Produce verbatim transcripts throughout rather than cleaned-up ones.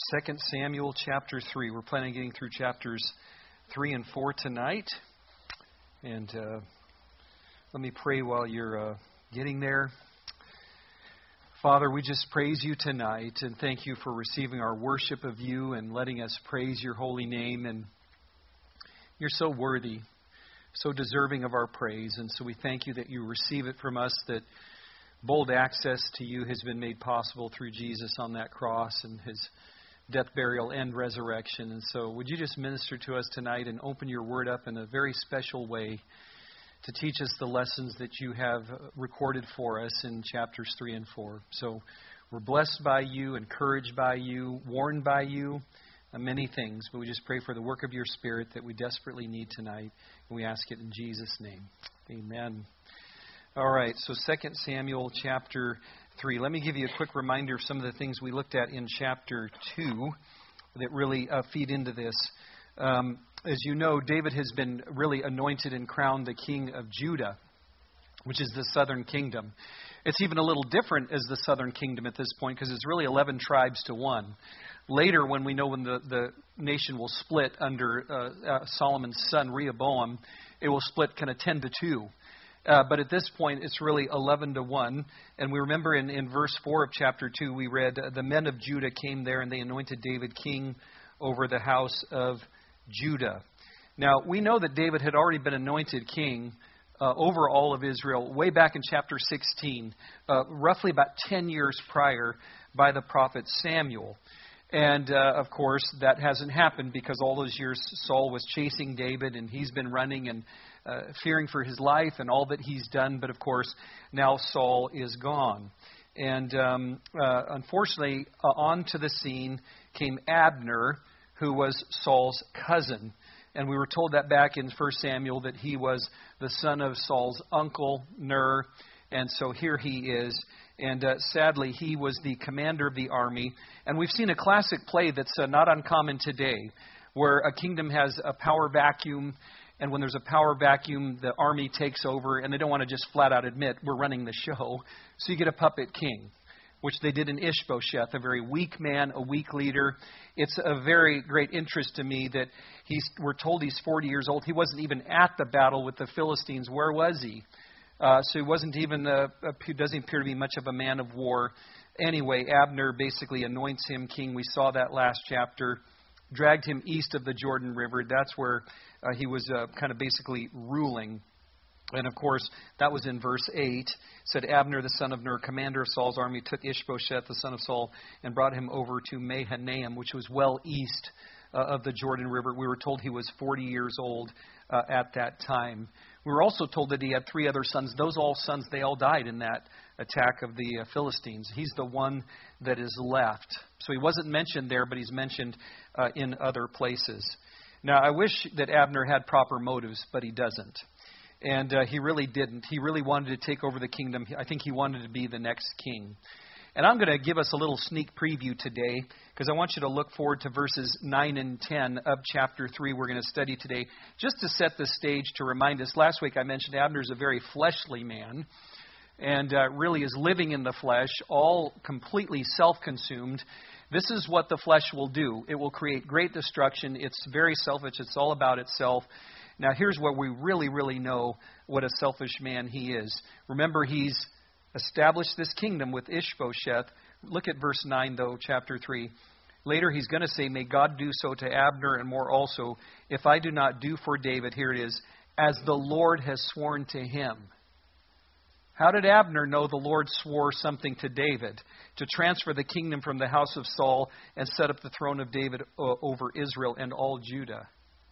Second Samuel chapter three. We're planning on getting through chapters three and four tonight. And uh, let me pray while you're uh, getting there. Father, we just praise you tonight and thank you for receiving our worship of you and letting us praise your holy name. And you're so worthy, so deserving of our praise. And so we thank you that you receive it from us, that bold access to you has been made possible through Jesus on that cross and his death, burial, and resurrection. And so would you just minister to us tonight and open your word up in a very special way to teach us the lessons that you have recorded for us in chapters three and four. So we're blessed by you, encouraged by you, warned by you, uh, many things. But we just pray for the work of your Spirit that we desperately need tonight. And we ask it in Jesus' name. Amen. All right, so Second Samuel chapter three. Let me give you a quick reminder of some of the things we looked at in chapter two that really uh, feed into this. Um, as you know, David has been really anointed and crowned the king of Judah, which is the southern kingdom. It's even a little different as the southern kingdom at this point because it's really eleven tribes to one. Later, when we know when the, the nation will split under uh, uh, Solomon's son Rehoboam, it will split kind of ten to two. Uh, but at this point, it's really eleven to one. And we remember in, in verse four of chapter two, we read, uh, the men of Judah came there and they anointed David king over the house of Judah. Now, we know that David had already been anointed king uh, over all of Israel way back in chapter sixteen, uh, roughly about ten years prior by the prophet Samuel. And, uh, of course, that hasn't happened because all those years Saul was chasing David and he's been running and uh, fearing for his life and all that he's done. But, of course, now Saul is gone. And, um, uh, unfortunately, uh, onto the scene came Abner, who was Saul's cousin. And we were told that back in First Samuel that he was the son of Saul's uncle, Ner. And so here he is. And uh, sadly, he was the commander of the army. And we've seen a classic play that's uh, not uncommon today, where a kingdom has a power vacuum. And when there's a power vacuum, the army takes over. And they don't want to just flat out admit, we're running the show. So you get a puppet king, which they did in Ishbosheth, a very weak man, a weak leader. It's a very great interest to me that he's, we're told he's forty years old. He wasn't even at the battle with the Philistines. Where was he? Uh, so he wasn't even, a, a, he doesn't appear to be much of a man of war. Anyway, Abner basically anoints him king. We saw that last chapter. Dragged him east of the Jordan River. That's where uh, he was uh, kind of basically ruling. And, of course, that was in verse eight. It said, Abner, the son of Ner, commander of Saul's army, took Ishbosheth, the son of Saul, and brought him over to Mahanaim, which was well east uh, of the Jordan River. We were told he was forty years old uh, at that time. We were also told that he had three other sons. Those all sons, they all died in that attack of the uh, Philistines. He's the one that is left. So he wasn't mentioned there, but he's mentioned uh, in other places. Now, I wish that Abner had proper motives, but he doesn't. And uh, he really didn't. He really wanted to take over the kingdom. I think he wanted to be the next king. And I'm going to give us a little sneak preview today because I want you to look forward to verses nine and ten of chapter three we're going to study today, just to set the stage to remind us. Last week I mentioned Abner is a very fleshly man and uh, really is living in the flesh, all completely self-consumed. This is what the flesh will do. It will create great destruction. It's very selfish. It's all about itself. Now, here's what we really, really know what a selfish man he is. Remember, he's established this kingdom with Ishbosheth. Look at verse nine, though, chapter three. Later, he's going to say, may God do so to Abner and more also, if I do not do for David, here it is, as the Lord has sworn to him. How did Abner know the Lord swore something to David to transfer the kingdom from the house of Saul and set up the throne of David over Israel and all Judah?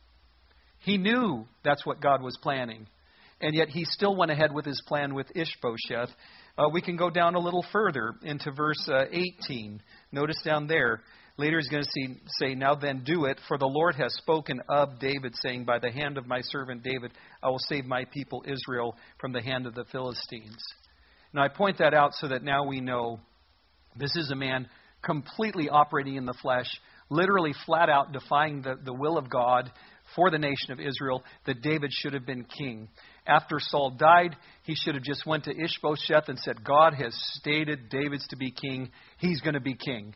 He knew that's what God was planning. And yet he still went ahead with his plan with Ishbosheth. Uh, we can go down a little further into verse uh, eighteen. Notice down there. Later he's going to see, say, now then do it, for the Lord has spoken of David, saying, by the hand of my servant David, I will save my people Israel from the hand of the Philistines. Now I point that out so that now we know this is a man completely operating in the flesh, literally flat out defying the, the will of God for the nation of Israel, that David should have been king. After Saul died, he should have just went to Ishbosheth and said, God has stated David's to be king. He's going to be king.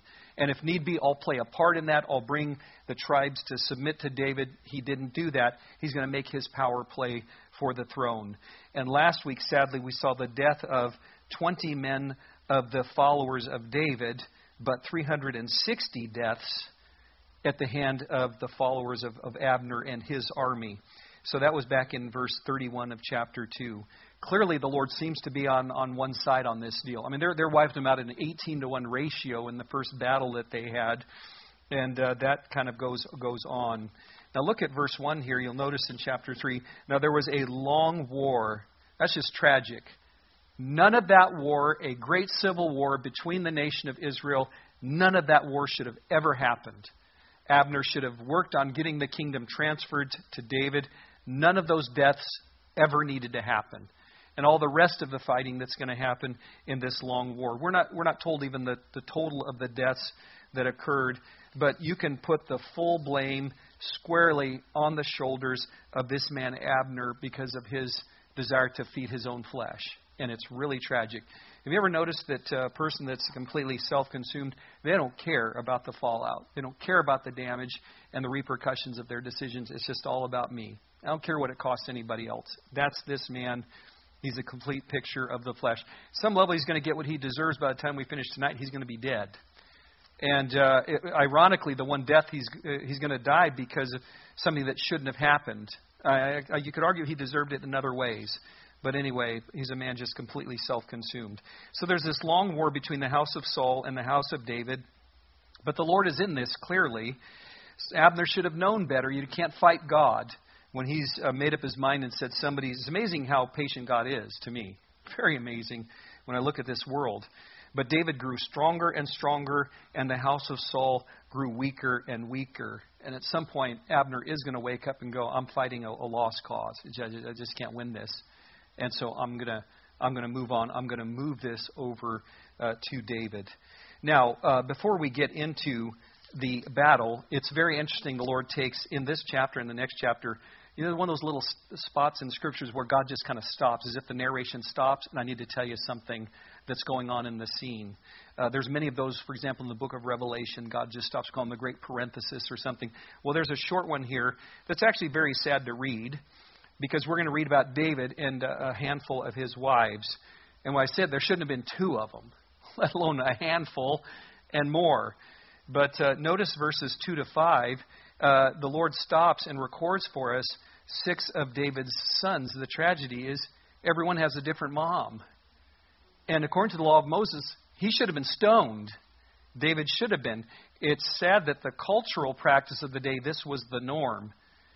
And if need be, I'll play a part in that. I'll bring the tribes to submit to David. He didn't do that. He's going to make his power play for the throne. And last week, sadly, we saw the death of twenty men of the followers of David, but three hundred sixty deaths at the hand of the followers of, of Abner and his army. So that was back in verse thirty-one of chapter two. Clearly, the Lord seems to be on, on one side on this deal. I mean, they're, they're wiped them out in an eighteen to one ratio in the first battle that they had. And uh, that kind of goes goes on. Now look at verse one here. You'll notice in chapter three. Now there was a long war. That's just tragic. None of that war, a great civil war between the nation of Israel, none of that war should have ever happened. Abner should have worked on getting the kingdom transferred to David. None of those deaths ever needed to happen. And all the rest of the fighting that's going to happen in this long war. We're not we're not told even the, the total of the deaths that occurred, but you can put the full blame squarely on the shoulders of this man Abner because of his desire to feed his own flesh. And it's really tragic. Have you ever noticed that a person that's completely self-consumed, they don't care about the fallout. They don't care about the damage and the repercussions of their decisions. It's just all about me. I don't care what it costs anybody else. That's this man. He's a complete picture of the flesh. Some level, he's going to get what he deserves by the time we finish tonight. He's going to be dead. And uh, it, ironically, the one death he's uh, he's going to die because of something that shouldn't have happened. Uh, you could argue he deserved it in other ways. But anyway, he's a man just completely self-consumed. So there's this long war between the house of Saul and the house of David. But the Lord is in this clearly. Abner should have known better. You can't fight God. When he's uh, made up his mind and said somebody, it's amazing how patient God is to me. Very amazing when I look at this world. But David grew stronger and stronger, and the house of Saul grew weaker and weaker. And at some point, Abner is going to wake up and go, I'm fighting a, a lost cause. I just can't win this. And so I'm going to I'm going to move on. I'm going to move this over uh, to David. Now, uh, before we get into the battle, it's very interesting the Lord takes in this chapter and the next chapter, you know, one of those little spots in the Scriptures where God just kind of stops, as if the narration stops, and I need to tell you something that's going on in the scene. Uh, there's many of those, for example, in the book of Revelation, God just stops, calling the great parenthesis or something. Well, there's a short one here that's actually very sad to read, because we're going to read about David and a handful of his wives. And when I said there shouldn't have been two of them, let alone a handful and more. But uh, notice verses two to five. Uh, the Lord stops and records for us six of David's sons. The tragedy is everyone has a different mom. And according to the law of Moses, he should have been stoned. David should have been. It's sad that the cultural practice of the day, this was the norm.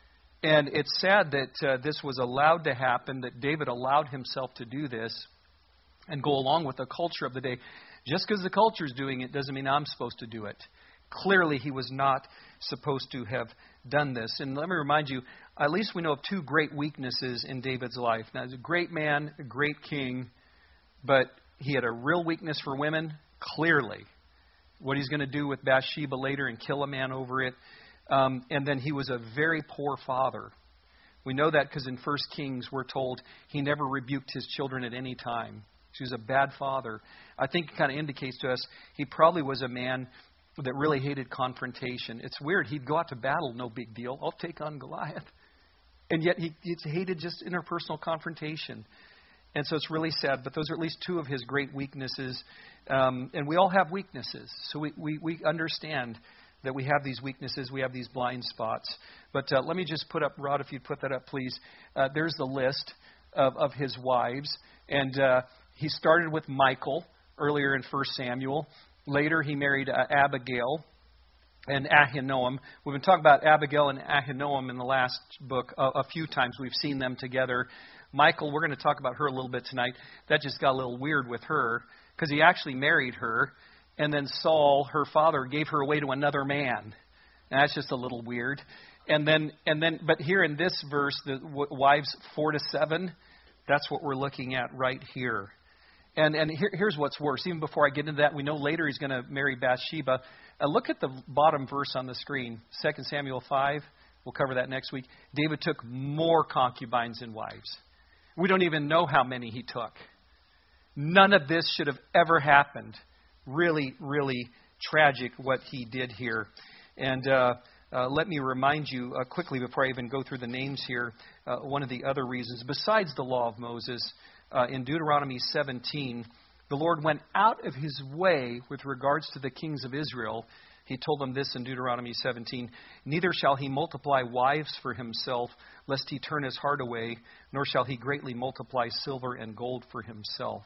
And it's sad that uh, this was allowed to happen, that David allowed himself to do this and go along with the culture of the day. Just because the culture is doing it doesn't mean I'm supposed to do it. Clearly, he was not supposed to have done this. And let me remind you, at least we know of two great weaknesses in David's life. Now, he's a great man, a great king, but he had a real weakness for women, clearly. What he's going to do with Bathsheba later and kill a man over it. Um, and then he was a very poor father. We know that because in First Kings we're told he never rebuked his children at any time. He was a bad father. I think it kind of indicates to us he probably was a man that really hated confrontation. It's weird. He'd go out to battle, no big deal. I'll take on Goliath. And yet he, he hated just interpersonal confrontation. And so it's really sad. But those are at least two of his great weaknesses. Um, and we all have weaknesses. So we, we, we understand that we have these weaknesses, we have these blind spots. But uh, let me just put up, Rod, if you'd put that up, please. Uh, there's the list of, of his wives. And uh, he started with Michal earlier in First Samuel. Later, he married uh, Abigail and Ahinoam. We've been talking about Abigail and Ahinoam in the last book a, a few times. We've seen them together. Michal, we're going to talk about her a little bit tonight. That just got a little weird with her because he actually married her. And then Saul, her father, gave her away to another man. And that's just a little weird. And then, and then, but here in this verse, the w- wives four to seven, that's what we're looking at right here. And and here, here's what's worse. Even before I get into that, we know later he's going to marry Bathsheba. Uh, look at the bottom verse on the screen, Second Samuel five. We'll cover that next week. David took more concubines and wives. We don't even know how many he took. None of this should have ever happened. Really, really tragic what he did here. And uh, uh, let me remind you uh, quickly before I even go through the names here, uh, one of the other reasons, besides the law of Moses, uh, in Deuteronomy seventeen, the Lord went out of his way with regards to the kings of Israel. He told them this in Deuteronomy seventeen, "Neither shall he multiply wives for himself, lest he turn his heart away, nor shall he greatly multiply silver and gold for himself."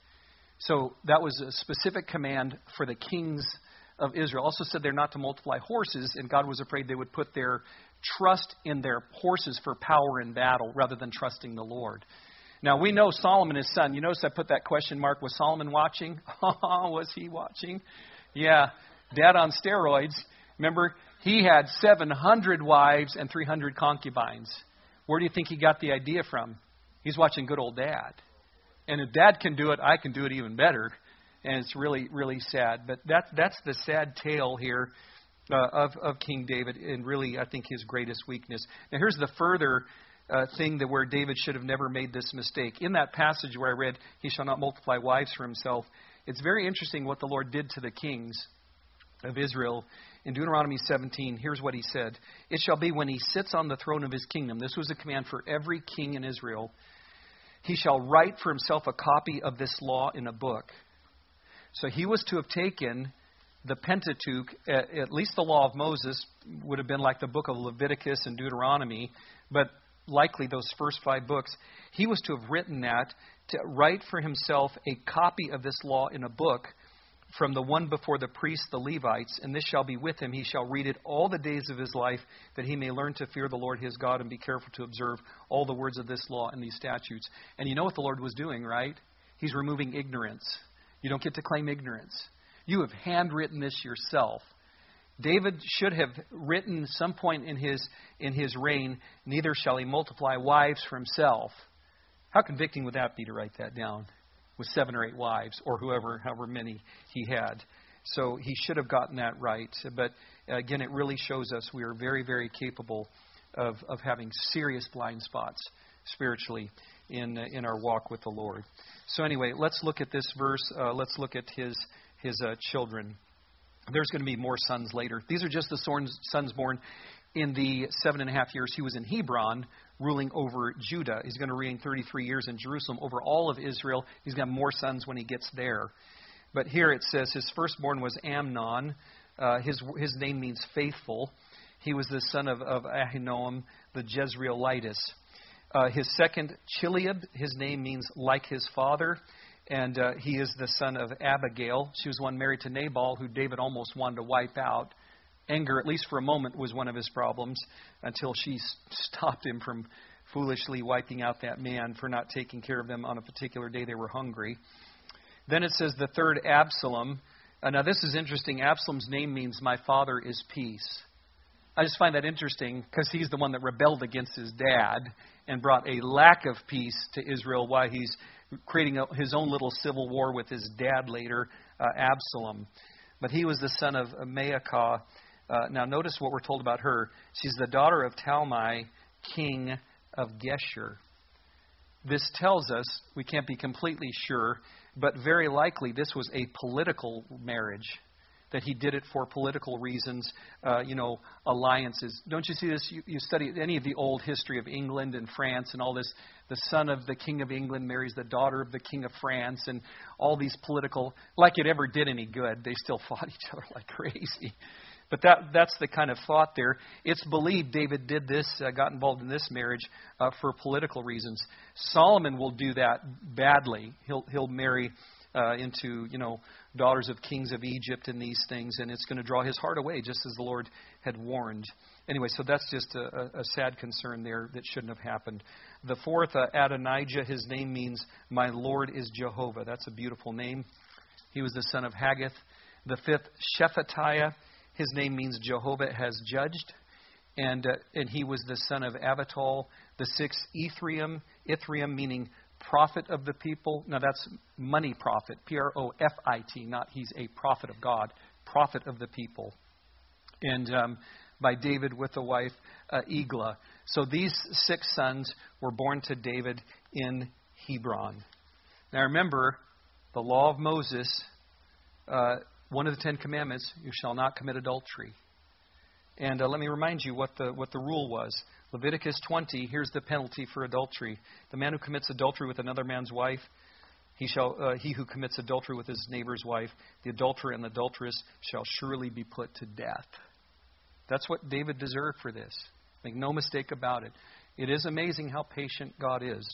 So that was a specific command for the kings of Israel. Also said they're not to multiply horses, and God was afraid they would put their trust in their horses for power in battle rather than trusting the Lord. Now, we know Solomon, his son. You notice I put that question mark. Was Solomon watching? Was he watching? Yeah. Dad on steroids. Remember, he had seven hundred wives and three hundred concubines. Where do you think he got the idea from? He's watching good old Dad. And if Dad can do it, I can do it even better. And it's really, really sad. But that, that's the sad tale here uh, of, of King David, and really, I think, his greatest weakness. Now, here's the further uh, thing that where David should have never made this mistake. In that passage where I read, he shall not multiply wives for himself, it's very interesting what the Lord did to the kings of Israel. In Deuteronomy seventeen, here's what he said. "It shall be when he sits on the throne of his kingdom," this was a command for every king in Israel, "he shall write for himself a copy of this law in a book." So he was to have taken the Pentateuch, at, at least the law of Moses would have been like the book of Leviticus and Deuteronomy, but likely those first five books. He was to have written that, to write for himself a copy of this law in a book from the one before the priests, the Levites, and this shall be with him. He shall read it all the days of his life, that he may learn to fear the Lord his God and be careful to observe all the words of this law and these statutes. And you know what the Lord was doing, right? He's removing ignorance. You don't get to claim ignorance. You have handwritten this yourself. David should have written some point in his in his reign, "Neither shall he multiply wives for himself." How convicting would that be to write that down? With seven or eight wives, or whoever, however many he had. So he should have gotten that right. But again, it really shows us we are very, very capable of, of having serious blind spots spiritually in uh, in our walk with the Lord. So anyway, let's look at this verse. Uh, let's look at his his uh, children. There's going to be more sons later. These are just the sons born in the seven and a half years he was in Hebron, ruling over Judah. He's going to reign thirty-three years in Jerusalem over all of Israel. He's got more sons when he gets there. But here it says his firstborn was Amnon. Uh, his his name means faithful. He was the son of, of Ahinoam, the Jezreelitess. Uh, his second, Chileab, his name means like his father. And uh, he is the son of Abigail. She was one married to Nabal, who David almost wanted to wipe out. Anger, at least for a moment, was one of his problems until she stopped him from foolishly wiping out that man for not taking care of them on a particular day they were hungry. Then it says the third, Absalom. Uh, now this is interesting. Absalom's name means my father is peace. I just find that interesting because he's the one that rebelled against his dad and brought a lack of peace to Israel while he's creating a, his own little civil war with his dad later, uh, Absalom. But he was the son of Maacah. Uh, now notice what we're told about her. She's the daughter of Talmai, king of Geshur. This tells us, we can't be completely sure, but very likely this was a political marriage, that he did it for political reasons, uh, you know, alliances. Don't you see this? You, you study any of the old history of England and France and all this. The son of the king of England marries the daughter of the king of France, and all these political, like it ever did any good. They still fought each other like crazy. But that that's the kind of thought there. It's believed David did this, uh, got involved in this marriage uh, for political reasons. Solomon will do that badly. He'll he'll marry uh, into, you know, daughters of kings of Egypt and these things, and it's going to draw his heart away, just as the Lord had warned. Anyway, so that's just a, a sad concern there that shouldn't have happened. The fourth, uh, Adonijah, his name means my Lord is Jehovah. That's a beautiful name. He was the son of Haggith. The fifth, Shephatiah, his name means Jehovah has judged. And uh, and he was the son of Abital. The sixth, Ithream, Ithream meaning prophet of the people. Now that's money prophet, P R O F I T, not he's a prophet of God, prophet of the people. And um, by David with the wife, uh, Eglah. So these six sons were born to David in Hebron. Now remember, the law of Moses uh, one of the Ten Commandments, you shall not commit adultery. And uh, let me remind you what the what the rule was. Leviticus twenty, here's the penalty for adultery. The man who commits adultery with another man's wife, he shall uh, he who commits adultery with his neighbor's wife, the adulterer and the adulteress shall surely be put to death. That's what David deserved for this. Make no mistake about it. It is amazing how patient God is,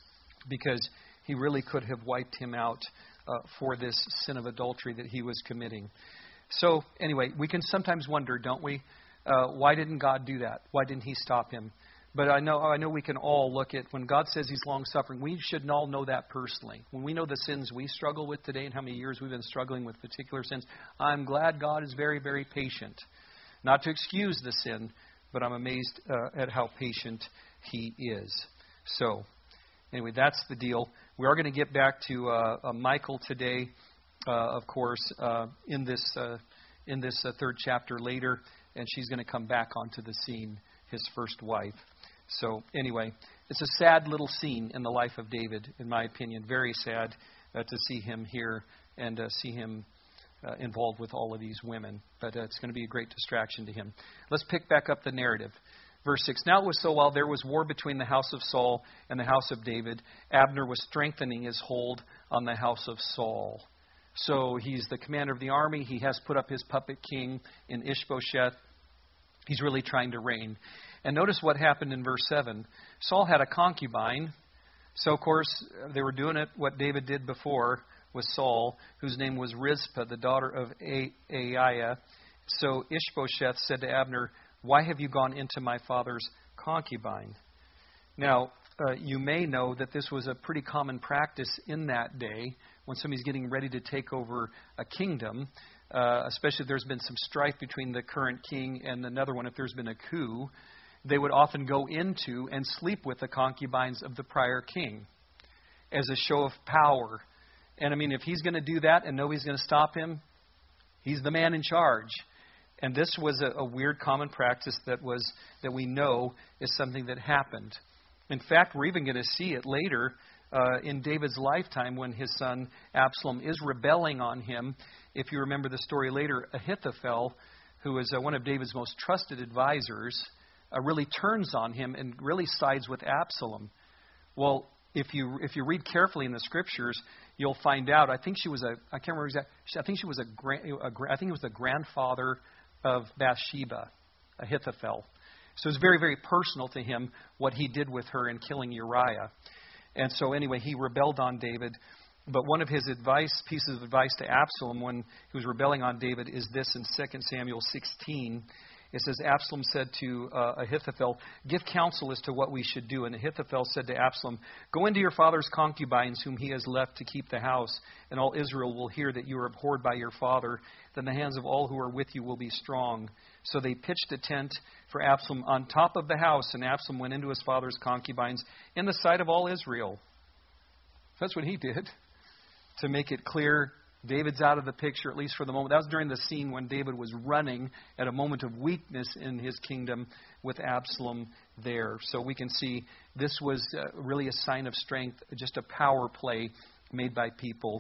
because he really could have wiped him out uh, for this sin of adultery that he was committing. So anyway, we can sometimes wonder, don't we? Uh, why didn't God do that? Why didn't he stop him? But I know I know we can all look at, when God says he's long-suffering, we should all know that personally. When we know the sins we struggle with today and how many years we've been struggling with particular sins, I'm glad God is very, very patient. Not to excuse the sin, but I'm amazed uh, at how patient he is. So, anyway, that's the deal. We are going to get back to uh, uh, Michal today, uh, of course, uh, in this uh, in this uh, third chapter later, and she's going to come back onto the scene, his first wife. So, anyway, it's a sad little scene in the life of David, in my opinion. Very sad uh, to see him here and uh, see him uh, involved with all of these women. But uh, it's going to be a great distraction to him. Let's pick back up the narrative. Verse six, now it was so while there was war between the house of Saul and the house of David, Abner was strengthening his hold on the house of Saul. So he's the commander of the army. He has put up his puppet king in Ishbosheth. He's really trying to reign. And notice what happened in verse seven. Saul had a concubine. So, of course, they were doing it what David did before with Saul, whose name was Rizpah, the daughter of Aiah. So Ishbosheth said to Abner, why have you gone into my father's concubine? Now, uh, you may know that this was a pretty common practice in that day when somebody's getting ready to take over a kingdom, uh, especially if there's been some strife between the current king and another one, if there's been a coup. They would often go into and sleep with the concubines of the prior king as a show of power. And I mean, if he's going to do that and nobody's going to stop him, he's the man in charge. And this was a, a weird common practice that was that we know is something that happened. In fact, we're even going to see it later uh, in David's lifetime when his son Absalom is rebelling on him. If you remember the story later, Ahithophel, who is uh, one of David's most trusted advisors, uh, really turns on him and really sides with Absalom. Well, if you if you read carefully in the scriptures, you'll find out. I think she was a I can't remember exactly. I think she was a, grand, a I think it was the grandfather of Bathsheba, Ahithophel. So it's very, very personal to him what he did with her in killing Uriah. And so anyway, he rebelled on David. But one of his advice, pieces of advice to Absalom when he was rebelling on David is this in Second Samuel sixteen. It says, Absalom said to uh, Ahithophel, give counsel as to what we should do. And Ahithophel said to Absalom, go into your father's concubines, whom he has left to keep the house, and all Israel will hear that you are abhorred by your father. Then the hands of all who are with you will be strong. So they pitched a tent for Absalom on top of the house, and Absalom went into his father's concubines in the sight of all Israel. That's what he did, to make it clear David's out of the picture, at least for the moment. That was during the scene when David was running at a moment of weakness in his kingdom with Absalom there. So we can see this was uh, really a sign of strength, just a power play made by people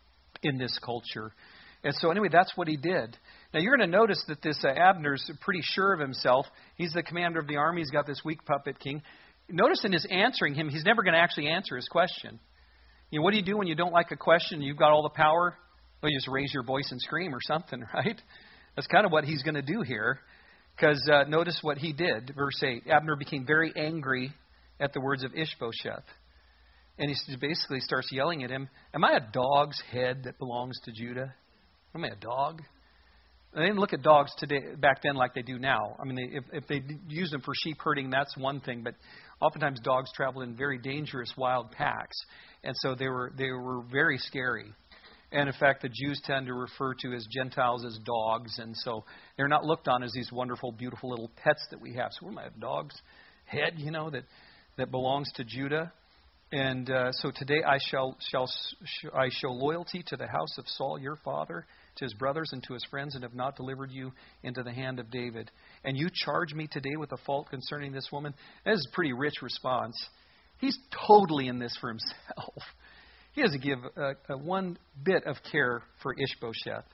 in this culture. And so anyway, that's what he did. Now you're going to notice that this uh, Abner's pretty sure of himself. He's the commander of the army. He's got this weak puppet king. Notice in his answering him, he's never going to actually answer his question. You know, what do you do when you don't like a question? You've got all the power. Well, you just raise your voice and scream or something, right? That's kind of what he's going to do here. Because uh, notice what he did. Verse eight, Abner became very angry at the words of Ishbosheth. And he basically starts yelling at him, am I a dog's head that belongs to Judah? Am I a dog? They didn't look at dogs today back then like they do now. I mean, they, if, if they use them for sheep herding, that's one thing. But oftentimes dogs travel in very dangerous wild packs. And so they were they were very scary. And in fact, the Jews tend to refer to as Gentiles as dogs. And so they're not looked on as these wonderful, beautiful little pets that we have. So we might have dog's head, you know, that, that belongs to Judah. And uh, so today I shall shall sh- I show loyalty to the house of Saul, your father, to his brothers and to his friends, and have not delivered you into the hand of David. And you charge me today with a fault concerning this woman? That is a pretty rich response. He's totally in this for himself. He doesn't give a, a one bit of care for Ishbosheth.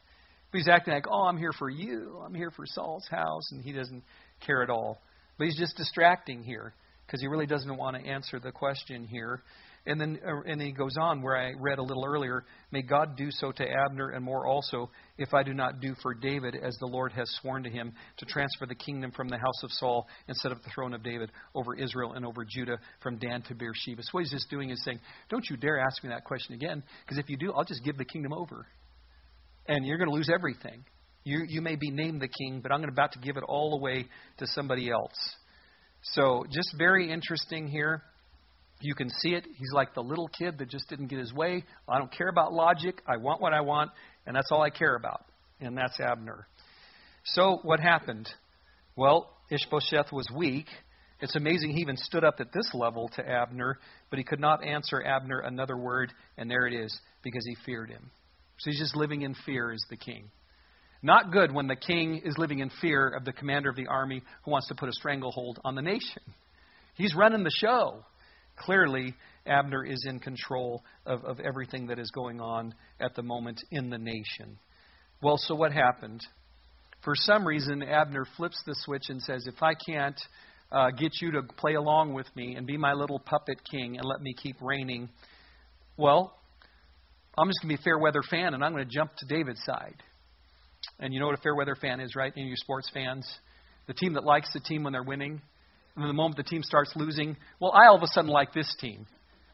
But he's acting like, oh, I'm here for you. I'm here for Saul's house. And he doesn't care at all. But he's just distracting here because he really doesn't want to answer the question here. And then uh, and he goes on where I read a little earlier, may God do so to Abner and more also, if I do not do for David as the Lord has sworn to him, to transfer the kingdom from the house of Saul instead of the throne of David over Israel and over Judah from Dan to Beersheba. So what he's just doing is saying, don't you dare ask me that question again, because if you do, I'll just give the kingdom over. And you're going to lose everything. You you may be named the king, but I'm going to about to give it all away to somebody else. So just very interesting here. You can see it. He's like the little kid that just didn't get his way. I don't care about logic. I want what I want, and that's all I care about. And that's Abner. So what happened? Well, Ishbosheth was weak. It's amazing he even stood up at this level to Abner, but he could not answer Abner another word, and there it is, because he feared him. So he's just living in fear as the king. Not good when the king is living in fear of the commander of the army who wants to put a stranglehold on the nation. He's running the show. Clearly, Abner is in control of, of everything that is going on at the moment in the nation. Well, so what happened? For some reason, Abner flips the switch and says, if I can't uh, get you to play along with me and be my little puppet king and let me keep reigning, well, I'm just going to be a fair weather fan and I'm going to jump to David's side. And you know what a fair weather fan is, right? Any of you sports fans? The team that likes the team when they're winning. And then the moment the team starts losing, well, I all of a sudden like this team.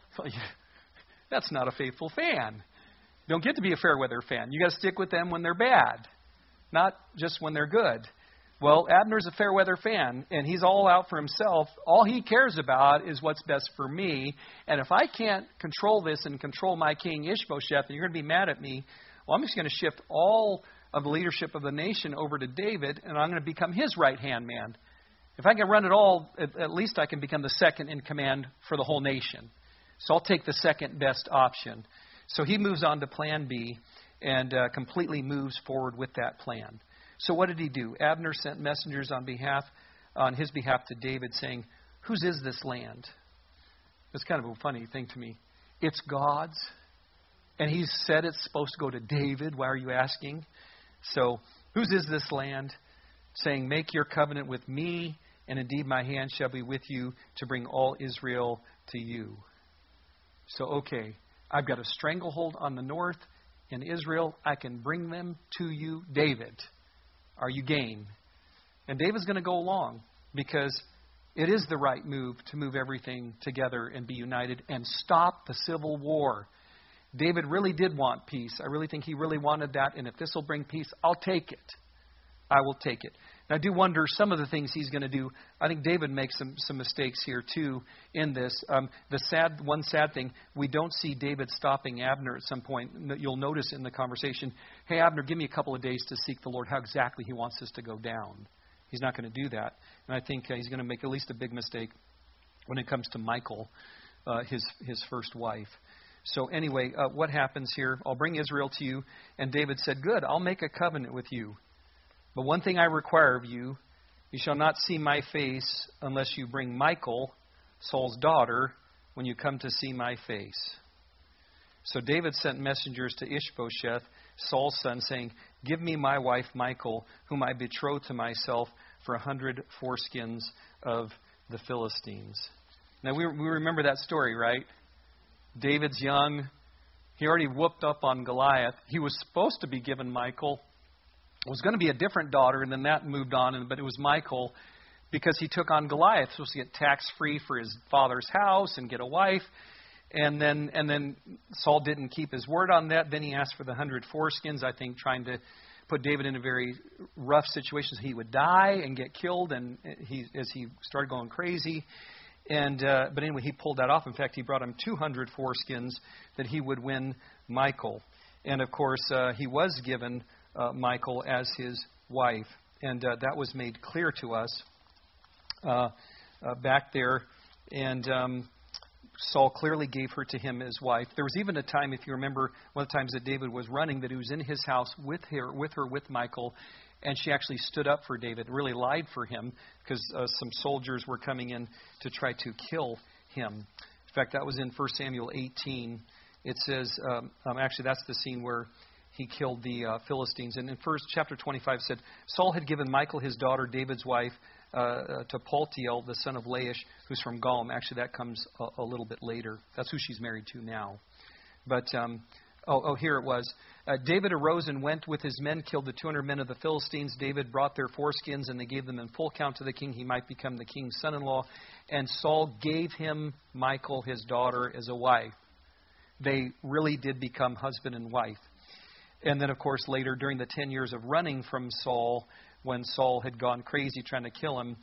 That's not a faithful fan. You don't get to be a fair weather fan. You got to stick with them when they're bad, not just when they're good. Well, Abner's a fair weather fan, and he's all out for himself. All he cares about is what's best for me. And if I can't control this and control my king Ishbosheth, and you're going to be mad at me, well, I'm just going to shift all of the leadership of the nation over to David, and I'm going to become his right-hand man. If I can run it all, at, at least I can become the second in command for the whole nation. So I'll take the second best option. So he moves on to plan B and uh, completely moves forward with that plan. So what did he do? Abner sent messengers on behalf, on his behalf to David saying, whose is this land? It's kind of a funny thing to me. It's God's. And he said it's supposed to go to David. Why are you asking? So whose is this land? Saying, make your covenant with me, and indeed my hand shall be with you to bring all Israel to you. So, okay, I've got a stranglehold on the north in Israel. I can bring them to you, David. Are you game? And David's going to go along because it is the right move to move everything together and be united and stop the civil war. David really did want peace. I really think he really wanted that. And if this will bring peace, I'll take it. I will take it. And I do wonder some of the things he's going to do. I think David makes some, some mistakes here, too, in this. Um, the sad one sad thing, we don't see David stopping Abner at some point. You'll notice in the conversation, hey, Abner, give me a couple of days to seek the Lord, how exactly he wants this to go down. He's not going to do that. And I think uh, he's going to make at least a big mistake when it comes to Michal, uh, his, his first wife. So anyway, uh, what happens here? I'll bring Israel to you. And David said, good, I'll make a covenant with you. But one thing I require of you, you shall not see my face unless you bring Michal, Saul's daughter, when you come to see my face. So David sent messengers to Ishbosheth, Saul's son, saying, give me my wife Michal, whom I betrothed to myself for a hundred foreskins of the Philistines. Now we, we remember that story, right? David's young. He already whooped up on Goliath. He was supposed to be given Michal. It was going to be a different daughter, and then that moved on, but it was Michal because he took on Goliath. He was supposed to get tax-free for his father's house and get a wife. And then and then Saul didn't keep his word on that. Then he asked for the hundred foreskins, I think, trying to put David in a very rough situation. He would die and get killed and he as he started going crazy. And uh, But anyway, he pulled that off. In fact, he brought him two hundred foreskins that he would win Michal. And, of course, uh, he was given Uh, Michal as his wife. And uh, that was made clear to us uh, uh, back there. And um, Saul clearly gave her to him as wife. There was even a time, if you remember, one of the times that David was running, that he was in his house with her, with her, with Michal, and she actually stood up for David, really lied for him, because uh, some soldiers were coming in to try to kill him. In fact, that was in First Samuel eighteen. It says, um, um, actually, that's the scene where he killed the uh, Philistines. And in first chapter twenty-five said, Saul had given Michal, his daughter, David's wife, uh, uh, to Paltiel, the son of Laish, who's from Galim. Actually, that comes a, a little bit later. That's who she's married to now. But, um, oh, oh, here it was. Uh, David arose and went with his men, killed the two hundred men of the Philistines. David brought their foreskins, and they gave them in full count to the king. He might become the king's son-in-law. And Saul gave him Michal, his daughter, as a wife. They really did become husband and wife. And then, of course, later, during the ten years of running from Saul, when Saul had gone crazy trying to kill him,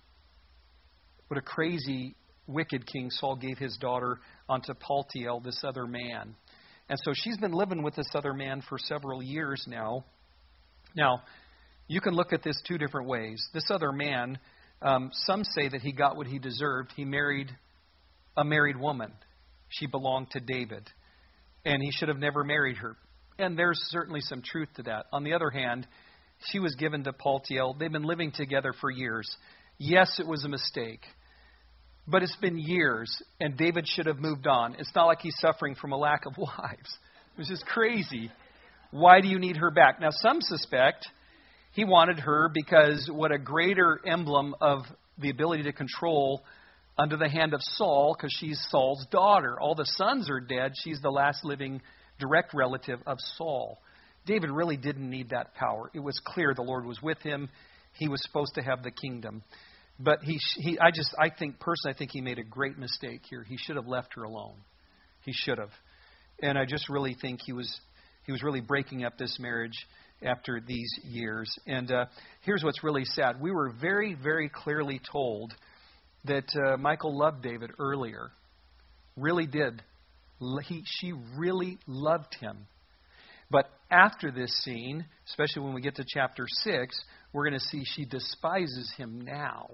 what a crazy, wicked king, Saul gave his daughter onto Paltiel, this other man. And so she's been living with this other man for several years now. Now, you can look at this two different ways. This other man, um, some say that he got what he deserved. He married a married woman. She belonged to David. And he should have never married her. And there's certainly some truth to that. On the other hand, she was given to Paltiel. They've been living together for years. Yes, it was a mistake. But it's been years, and David should have moved on. It's not like he's suffering from a lack of wives. It was just crazy. Why do you need her back? Now, some suspect he wanted her because what a greater emblem of the ability to control under the hand of Saul, because she's Saul's daughter. All the sons are dead. She's the last living direct relative of Saul. David really didn't need that power. It was clear the Lord was with him. He was supposed to have the kingdom. But he, he, I just, I think, personally, I think he made a great mistake here. He should have left her alone. He should have. And I just really think he was, he was really breaking up this marriage after these years. And uh, here's what's really sad. We were very, very clearly told that uh, Michal loved David earlier. Really did. He, she really loved him. But after this scene, especially when we get to chapter six, we're going to see she despises him now.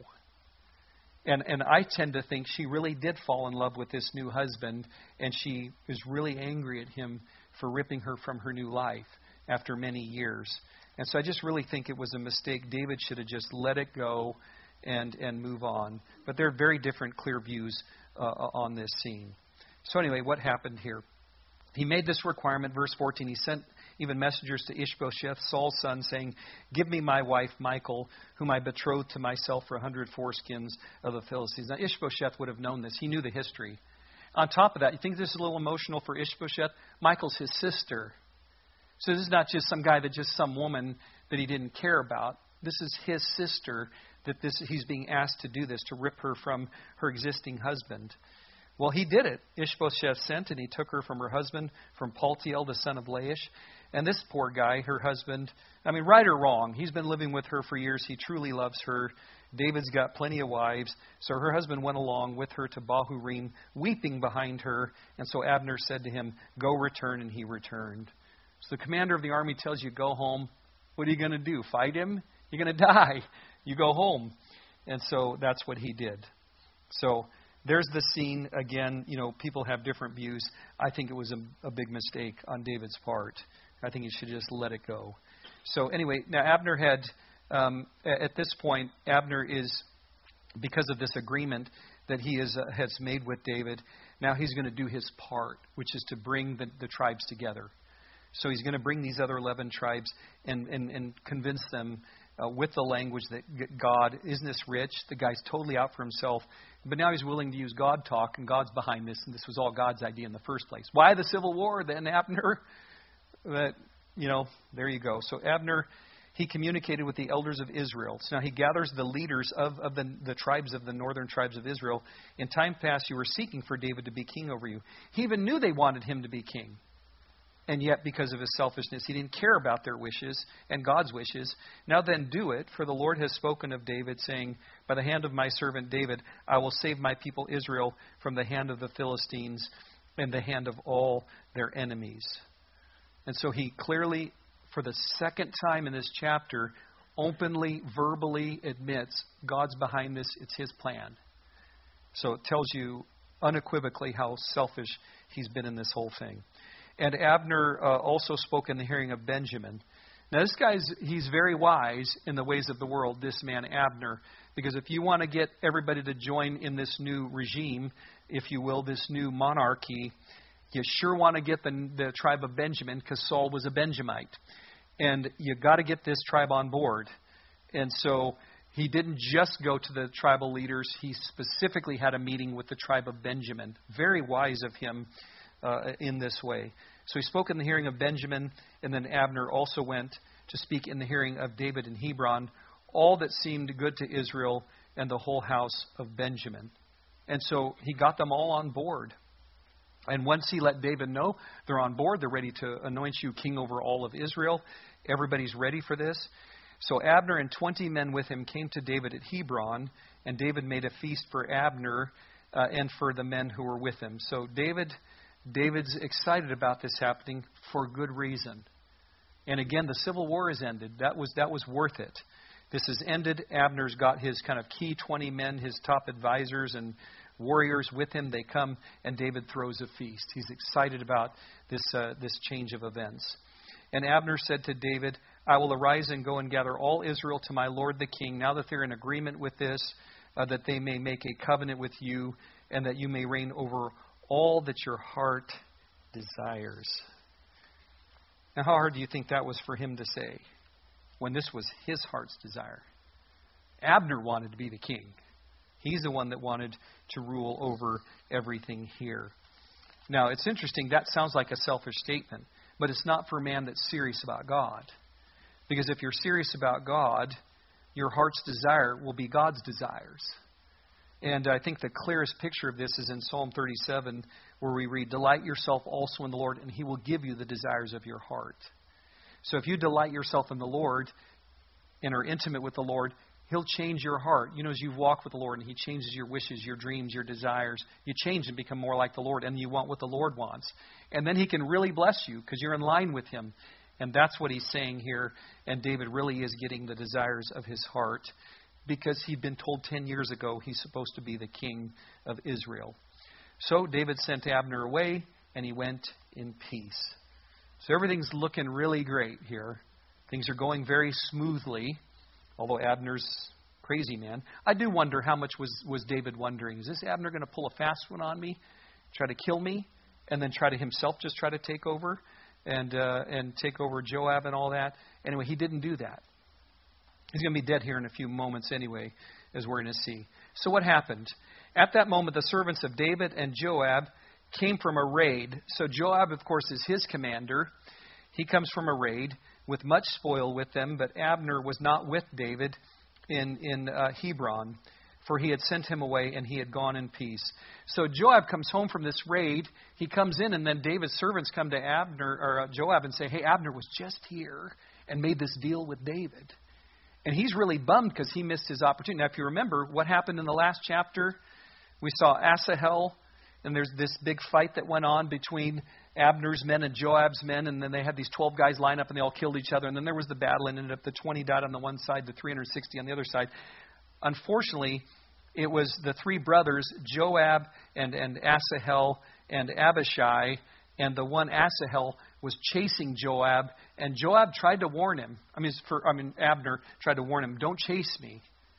And and I tend to think she really did fall in love with this new husband, and she is really angry at him for ripping her from her new life after many years. And so I just really think it was a mistake. David should have just let it go and, and move on. But there are very different, clear views uh, on this scene. So anyway, what happened here? He made this requirement, verse fourteen. He sent even messengers to Ishbosheth, Saul's son, saying, "Give me my wife, Michal, whom I betrothed to myself for a hundred foreskins of the Philistines." Now, Ishbosheth would have known this. He knew the history. On top of that, you think this is a little emotional for Ishbosheth? Michal's his sister. So this is not just some guy that just some woman that he didn't care about. This is his sister that this he's being asked to do this, to rip her from her existing husband. Well, he did it. Ishbosheth sent, and he took her from her husband, from Paltiel, the son of Laish. And this poor guy, her husband, I mean, right or wrong, he's been living with her for years. He truly loves her. David's got plenty of wives. So her husband went along with her to Bahurim, weeping behind her. And so Abner said to him, "Go return," and he returned. So the commander of the army tells you, go home. What are you going to do? Fight him? You're going to die. You go home. And so that's what he did. So there's the scene. Again, you know, people have different views. I think it was a, a big mistake on David's part. I think he should just let it go. So anyway, now Abner had, um, at this point, Abner is, because of this agreement that he is, uh, has made with David, now he's going to do his part, which is to bring the, the tribes together. So he's going to bring these other eleven tribes and, and, and convince them uh, with the language that God, isn't this rich? The guy's totally out for himself. But now he's willing to use God talk, and God's behind this, and this was all God's idea in the first place. Why the Civil War then, Abner? But, you know, there you go. So Abner, he communicated with the elders of Israel. So now he gathers the leaders of, of the, the tribes of the northern tribes of Israel. In time past, you were seeking for David to be king over you. He even knew they wanted him to be king. And yet, because of his selfishness, he didn't care about their wishes and God's wishes. Now then, do it, for the Lord has spoken of David, saying, "By the hand of my servant David, I will save my people Israel from the hand of the Philistines and the hand of all their enemies." And so he clearly, for the second time in this chapter, openly, verbally admits God's behind this. It's his plan. So it tells you unequivocally how selfish he's been in this whole thing. And Abner uh, also spoke in the hearing of Benjamin. Now this guy's, he's very wise in the ways of the world, this man Abner. Because if you want to get everybody to join in this new regime, if you will, this new monarchy, You sure want to get the, the tribe of Benjamin because Saul was a Benjamite. And you got to get this tribe on board. And so he didn't just go to the tribal leaders. He specifically had a meeting with the tribe of Benjamin. Very wise of him uh, in this way. So he spoke in the hearing of Benjamin, and then Abner also went to speak in the hearing of David in Hebron, all that seemed good to Israel and the whole house of Benjamin. And so he got them all on board. And once he let David know they're on board, they're ready to anoint you king over all of Israel. Everybody's ready for this. So Abner and twenty men with him came to David at Hebron, and David made a feast for Abner uh, and for the men who were with him. So David, David's excited about this happening for good reason. And again, the civil war has ended. That was that was worth it. This has ended. Abner's got his kind of key twenty men, his top advisors and warriors with him. They come, and David throws a feast. He's excited about this uh, this change of events. And Abner said to David, I will arise and go and gather all Israel to my lord the king, now that they're in agreement with this, uh, that they may make a covenant with you, and that you may reign over all that your heart desires. Now, how hard do you think that was for him to say when this was his heart's desire? Abner wanted to be the king. He's the one that wanted to rule over everything here. Now, it's interesting. That sounds like a selfish statement, but it's not for a man that's serious about God. Because if you're serious about God, your heart's desire will be God's desires. And I think the clearest picture of this is in Psalm thirty-seven, where we read, delight yourself also in the Lord, and He will give you the desires of your heart. So if you delight yourself in the Lord and are intimate with the Lord, He'll change your heart. You know, as you walk with the Lord and He changes your wishes, your dreams, your desires, you change and become more like the Lord, and you want what the Lord wants. And then He can really bless you because you're in line with Him. And that's what he's saying here. And David really is getting the desires of his heart because he'd been told ten years ago he's supposed to be the king of Israel. So David sent Abner away, and he went in peace. So everything's looking really great here. Things are going very smoothly, although Abner's crazy man. I do wonder how much was, was David wondering. Is this Abner going to pull a fast one on me, try to kill me, and then try to himself just try to take over? And uh, and take over Joab and all that. Anyway, he didn't do that. He's going to be dead here in a few moments anyway, as we're going to see. So what happened? At that moment, the servants of David and Joab came from a raid. So Joab, of course, is his commander. He comes from a raid with much spoil with them, but Abner was not with David in, in uh, Hebron, for he had sent him away, and he had gone in peace. So Joab comes home from this raid. He comes in, and then David's servants come to Abner or uh, Joab and say, hey, Abner was just here and made this deal with David. And he's really bummed because he missed his opportunity. Now, if you remember what happened in the last chapter, we saw Asahel, and there's this big fight that went on between Abner's men and Joab's men, and then they had these twelve guys line up, and they all killed each other. And then there was the battle, and ended up the twenty died on the one side, the three hundred sixty on the other side. Unfortunately, it was the three brothers, Joab and, and Asahel and Abishai, and the one Asahel was chasing Joab, and Joab tried to warn him. I mean, for, I mean, Abner tried to warn him, don't chase me.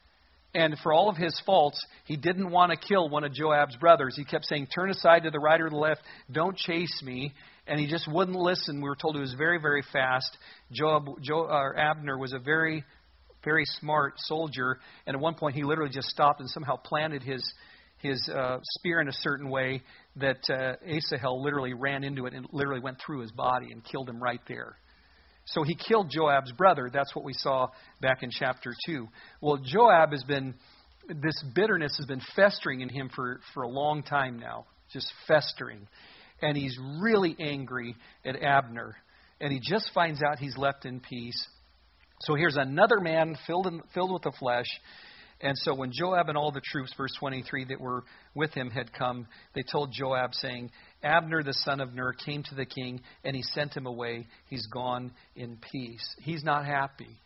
And for all of his faults, he didn't want to kill one of Joab's brothers. He kept saying, turn aside to the right or the left, don't chase me. And he just wouldn't listen. We were told he was very, very fast. Joab, jo, uh, Abner was a very very smart soldier, and at one point he literally just stopped and somehow planted his his uh, spear in a certain way that uh, Asahel literally ran into it and literally went through his body and killed him right there. So he killed Joab's brother. That's what we saw back in chapter two. Well, Joab has been, this bitterness has been festering in him for, for a long time now, just festering. And he's really angry at Abner. And he just finds out he's left in peace. So here's another man filled in, filled with the flesh. And so when Joab and all the troops, verse twenty-three, that were with him had come, they told Joab, saying, Abner the son of Ner came to the king, and he sent him away. He's gone in peace. He's not happy.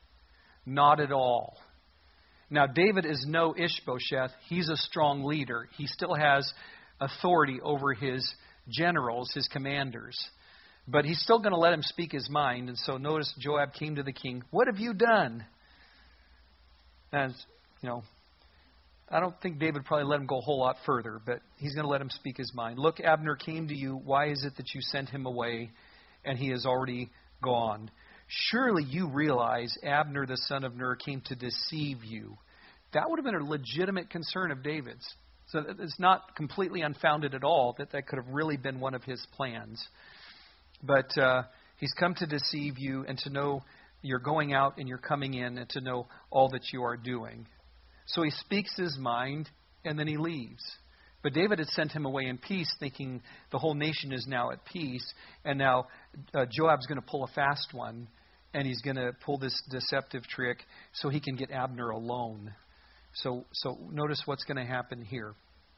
Not at all. Now, David is no Ishbosheth. He's a strong leader. He still has authority over his generals, his commanders. But he's still going to let him speak his mind. And so notice Joab came to the king. What have you done? And, you know, I don't think David probably let him go a whole lot further, but he's going to let him speak his mind. Look, Abner came to you. Why is it that you sent him away and he has already gone? Surely you realize Abner the son of Ner came to deceive you. That would have been a legitimate concern of David's. So it's not completely unfounded at all that that could have really been one of his plans. But uh, he's come to deceive you and to know you're going out and you're coming in and to know all that you are doing. So he speaks his mind and then he leaves. But David had sent him away in peace, thinking the whole nation is now at peace. And now uh, Joab's going to pull a fast one, and he's going to pull this deceptive trick so he can get Abner alone. So, so notice what's going to happen here.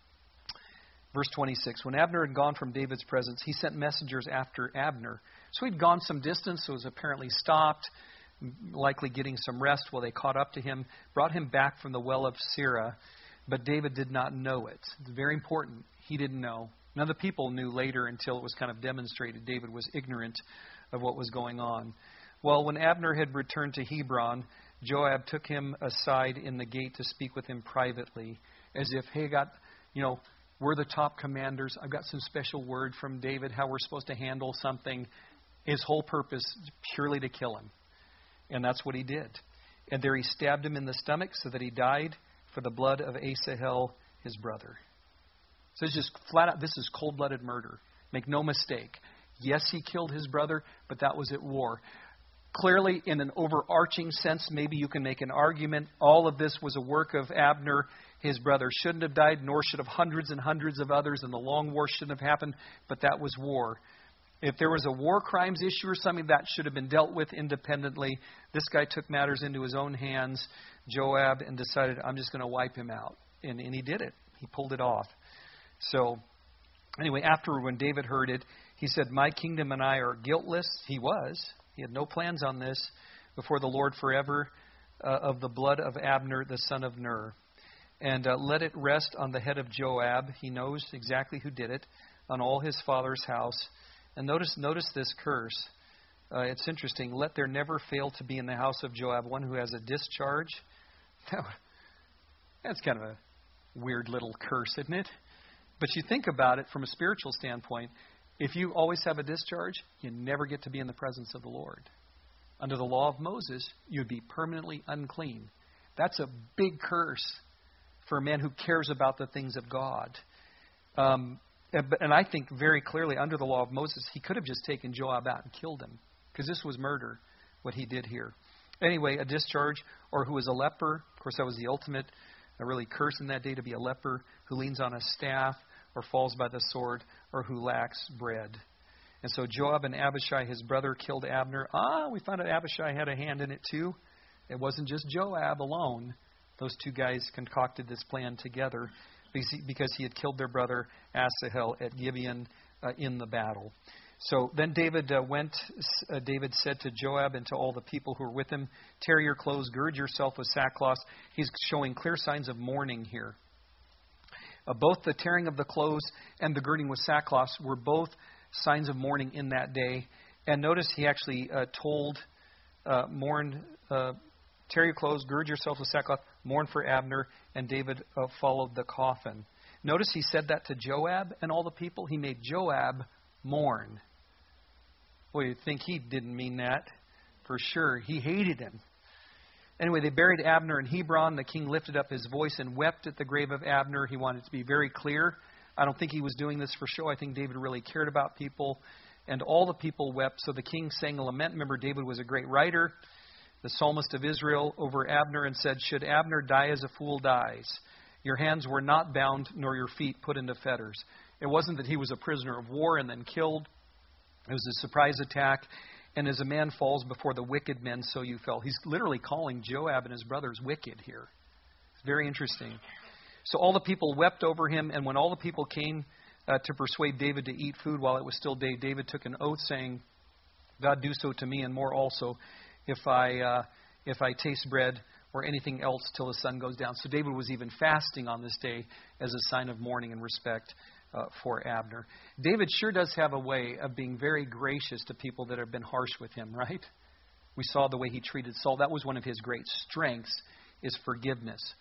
Verse twenty-six, when Abner had gone from David's presence, he sent messengers after Abner. So he'd gone some distance, so was apparently stopped, likely getting some rest while they caught up to him, brought him back from the well of Sirah, but David did not know it. It's very important. He didn't know. None of the people knew later until it was kind of demonstrated David was ignorant of what was going on. Well, when Abner had returned to Hebron, Joab took him aside in the gate to speak with him privately, as if, hey, got, you know, we're the top commanders. I've got some special word from David, how we're supposed to handle something. His whole purpose is purely to kill him. And that's what he did. And there he stabbed him in the stomach so that he died for the blood of Asahel, his brother. So it's just flat out, this is cold-blooded murder. Make no mistake. Yes, he killed his brother, but that was at war. Clearly, in an overarching sense, maybe you can make an argument. All of this was a work of Abner. His brother shouldn't have died, nor should have hundreds and hundreds of others, and the long war shouldn't have happened, but that was war. If there was a war crimes issue or something, that should have been dealt with independently. This guy took matters into his own hands, Joab, and decided, I'm just going to wipe him out. And, and he did it. He pulled it off. So, anyway, afterward, when David heard it, he said, my kingdom and I are guiltless. He was. He had no plans on this before the Lord forever uh, of the blood of Abner, the son of Ner. And uh, let it rest on the head of Joab. He knows exactly who did it, on all his father's house. And notice notice this curse. Uh, it's interesting. Let there never fail to be in the house of Joab one who has a discharge. That's kind of a weird little curse, isn't it? But you think about it from a spiritual standpoint. If you always have a discharge, you never get to be in the presence of the Lord. Under the law of Moses, you'd be permanently unclean. That's a big curse for a man who cares about the things of God. Um, and I think very clearly, under the law of Moses, he could have just taken Joab out and killed him, because this was murder, what he did here. Anyway, a discharge, or who is a leper. Of course, that was the ultimate, a really curse in that day, to be a leper, who leans on a staff, or falls by the sword, or who lacks bread. And so Joab and Abishai, his brother, killed Abner. Ah, we found out Abishai had a hand in it too. It wasn't just Joab alone. Those two guys concocted this plan together because he had killed their brother Asahel at Gibeon uh, in the battle. So then David uh, went, uh, David said to Joab and to all the people who were with him, tear your clothes, gird yourself with sackcloth. He's showing clear signs of mourning here. Uh, both the tearing of the clothes and the girding with sackcloth were both signs of mourning in that day. And notice he actually uh, told, uh, mourn, uh, tear your clothes, gird yourself with sackcloth, mourn for Abner, and David uh, followed the coffin. Notice he said that to Joab and all the people. He made Joab mourn. Well, you'd think he didn't mean that. For sure. He hated him. Anyway, they buried Abner in Hebron. The king lifted up his voice and wept at the grave of Abner. He wanted to be very clear. I don't think he was doing this for show. I think David really cared about people. And all the people wept. So the king sang a lament. Remember, David was a great writer, the psalmist of Israel, over Abner, and said, should Abner die as a fool dies? Your hands were not bound, nor your feet put into fetters. It wasn't that he was a prisoner of war and then killed. It was a surprise attack. And as a man falls before the wicked men, so you fell. He's literally calling Joab and his brothers wicked here. It's very interesting. So all the people wept over him, and when all the people came uh, to persuade David to eat food while it was still day, David took an oath saying, God, do so to me and more also, if I uh, if I taste bread or anything else till the sun goes down. So David was even fasting on this day as a sign of mourning and respect uh, for Abner. David sure does have a way of being very gracious to people that have been harsh with him, right? We saw the way he treated Saul. That was one of his great strengths, is forgiveness.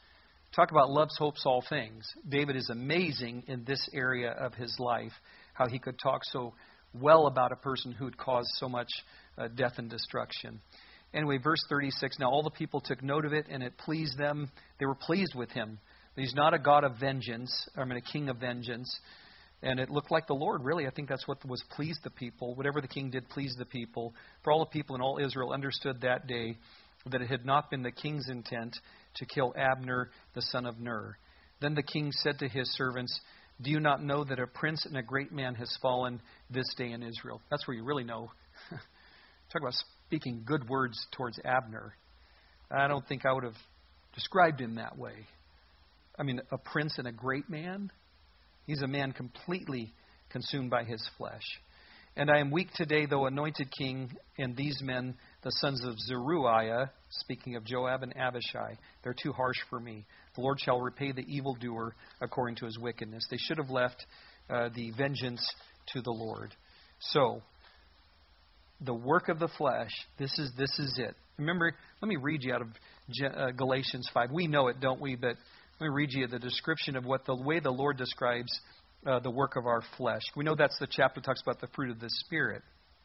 Talk about loves, hopes, all things. David is amazing in this area of his life, how he could talk so well about a person who had caused so much uh, death and destruction. Anyway, verse thirty-six, now all the people took note of it, and it pleased them. They were pleased with him. He's not a God of vengeance, I mean a king of vengeance. And it looked like the Lord, really. I think that's what was pleased the people. Whatever the king did pleased the people. For all the people in all Israel understood that day that it had not been the king's intent to kill Abner, the son of Ner. Then the king said to his servants, do you not know that a prince and a great man has fallen this day in Israel? That's where you really know. Talk about speaking good words towards Abner. I don't think I would have described him that way. I mean, a prince and a great man? He's a man completely consumed by his flesh. And I am weak today, though anointed king, and these men, the sons of Zeruiah, speaking of Joab and Abishai, they're too harsh for me. The Lord shall repay the evildoer according to his wickedness. They should have left uh, the vengeance to the Lord. So, the work of the flesh, this is this is it. Remember, let me read you out of uh, Galatians five. We know it, don't we? But let me read you the description of what the way the Lord describes uh, the work of our flesh. We know that's the chapter that talks about the fruit of the Spirit.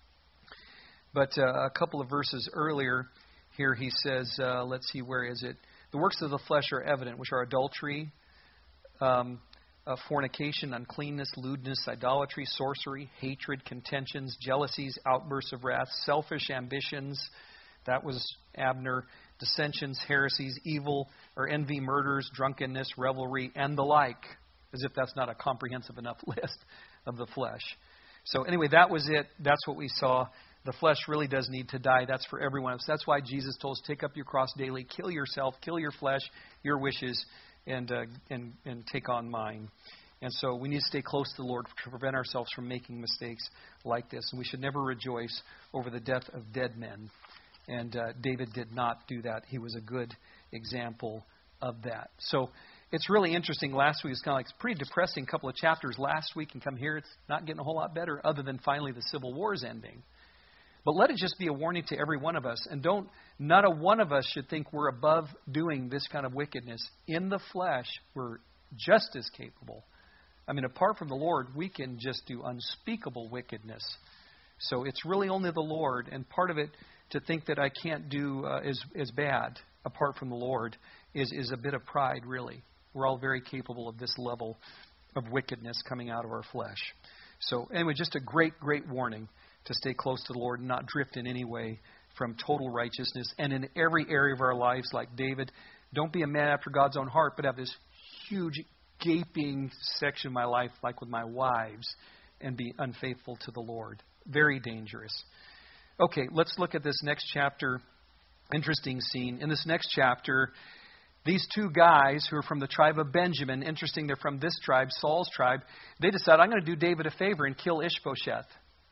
But uh, a couple of verses earlier here he says, uh, let's see, where is it? The works of the flesh are evident, which are adultery, um, uh, fornication, uncleanness, lewdness, idolatry, sorcery, hatred, contentions, jealousies, outbursts of wrath, selfish ambitions. That was Abner. Dissensions, heresies, evil or envy, murders, drunkenness, revelry, and the like. As if that's not a comprehensive enough list of the flesh. So anyway, that was it. That's what we saw. The flesh really does need to die. That's for everyone. That's why Jesus told us, take up your cross daily, kill yourself, kill your flesh, your wishes, and uh, and and take on mine. And so we need to stay close to the Lord to prevent ourselves from making mistakes like this. And we should never rejoice over the death of dead men. And uh, David did not do that. He was a good example of that. So it's really interesting. Last week was kind of like a pretty depressing couple of chapters last week, and come here, it's not getting a whole lot better other than finally the Civil War is ending. But let it just be a warning to every one of us. And don't, not a one of us should think we're above doing this kind of wickedness. In the flesh, we're just as capable. I mean, apart from the Lord, we can just do unspeakable wickedness. So it's really only the Lord. And part of it, to think that I can't do uh, is, is bad apart from the Lord, is, is a bit of pride, really. We're all very capable of this level of wickedness coming out of our flesh. So anyway, just a great, great warning to stay close to the Lord and not drift in any way from total righteousness. And in every area of our lives, like David, don't be a man after God's own heart, but have this huge, gaping section of my life, like with my wives, and be unfaithful to the Lord. Very dangerous. Okay, let's look at this next chapter. Interesting scene. In this next chapter, these two guys who are from the tribe of Benjamin, interesting, they're from this tribe, Saul's tribe, they decide, I'm going to do David a favor and kill Ishbosheth.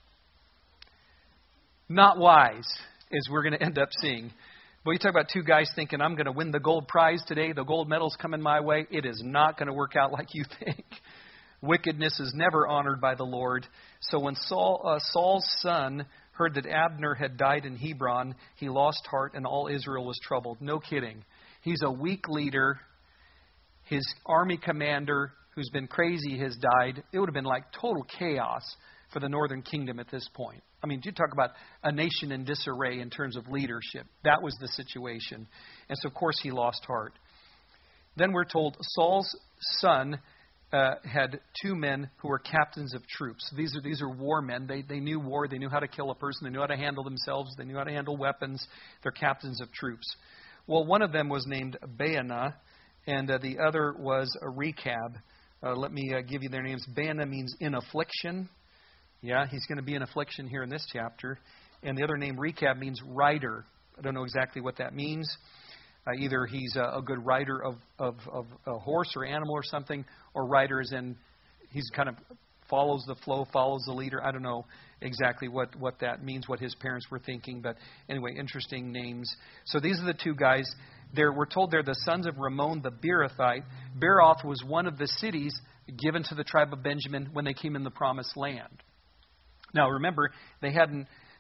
Not wise, as we're going to end up seeing. But you talk about two guys thinking, I'm going to win the gold prize today, the gold medal's coming my way. It is not going to work out like you think. Wickedness is never honored by the Lord. So when Saul, uh, Saul's son heard that Abner had died in Hebron, he lost heart and all Israel was troubled. No kidding. He's a weak leader. His army commander, who's been crazy, has died. It would have been like total chaos for the northern kingdom at this point. I mean, you talk about a nation in disarray in terms of leadership. That was the situation. And so, of course, he lost heart. Then we're told Saul's son uh, had two men who were captains of troops. These are these are war men. They they knew war. They knew how to kill a person. They knew how to handle themselves. They knew how to handle weapons. They're captains of troops. Well, one of them was named Baanah, and uh, the other was a Rechab. Uh, let me uh, give you their names. Baanah means in affliction. Yeah, he's going to be in affliction here in this chapter. And the other name, Rechab, means rider. I don't know exactly what that means. Uh, either he's a, a good rider of, of, of a horse or animal or something, or rider as in he's kind of follows the flow, follows the leader. I don't know exactly what, what that means, what his parents were thinking. But anyway, interesting names. So these are the two guys. They're, we're told they're the sons of Ramon the Beerothite. Beeroth was one of the cities given to the tribe of Benjamin when they came in the promised land. Now, remember, they hadn't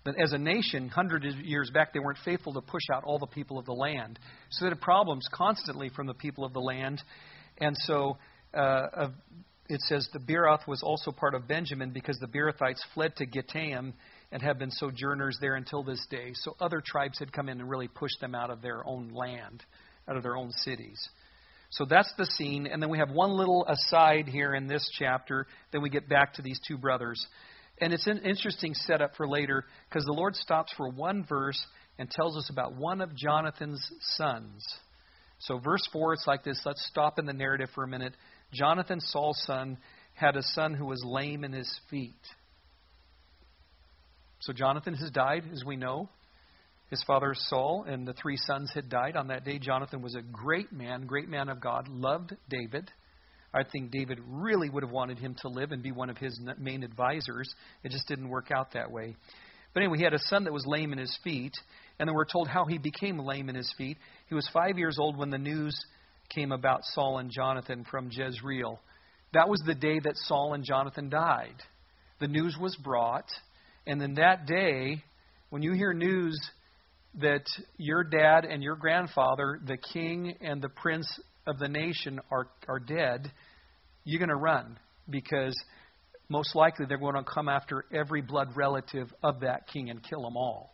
But as a nation, hundreds of years back, they weren't faithful to push out all the people of the land. So they had problems constantly from the people of the land. And so uh, it says the Beeroth was also part of Benjamin because the Beerothites fled to Gittaim and have been sojourners there until this day. So other tribes had come in and really pushed them out of their own land, out of their own cities. So that's the scene. And then we have one little aside here in this chapter. Then we get back to these two brothers. And it's an interesting setup for later because the Lord stops for one verse and tells us about one of Jonathan's sons. So verse four, it's like this. Let's stop in the narrative for a minute. Jonathan, Saul's son, had a son who was lame in his feet. So Jonathan has died, as we know. His father Saul and the three sons had died on that day. Jonathan was a great man, great man of God, loved David. I think David really would have wanted him to live and be one of his main advisors. It just didn't work out that way. But anyway, he had a son that was lame in his feet. And then we're told how he became lame in his feet. He was five years old when the news came about Saul and Jonathan from Jezreel. That was the day that Saul and Jonathan died. The news was brought. And then that day, when you hear news that your dad and your grandfather, the king and the prince of the nation are, are dead, you're going to run because most likely they're going to come after every blood relative of that king and kill them all.